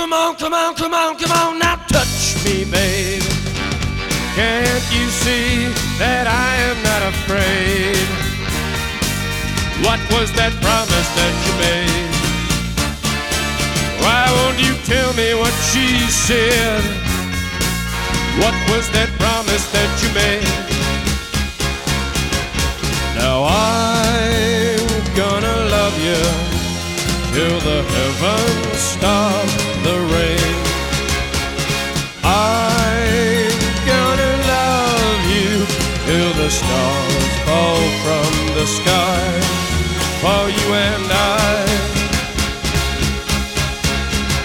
Come on, come on, come on, come on, now touch me, babe. Can't you see that I am not afraid? What was that promise that you made? Why won't you tell me what she said? What was that promise that you made? Now I'm gonna love you till the heavens stop.